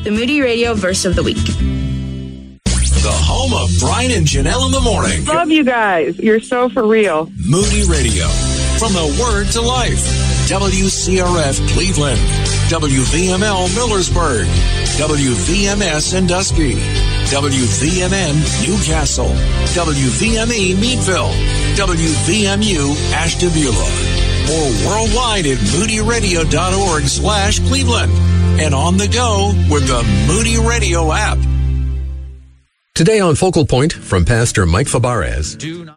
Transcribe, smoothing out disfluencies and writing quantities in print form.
The Moody Radio Verse of the Week. The home of Brian and Janelle in the morning. Love you guys. You're so for real. Moody Radio. From the Word to Life. WCRF Cleveland. WVML Millersburg. WVMS Sandusky. WVMN Newcastle. WVME Meadville. WVMU Ashtabula. Or worldwide at moodyradio.org/Cleveland. And on the go with the Moody Radio app. Today on Focal Point from Pastor Mike Fabarez.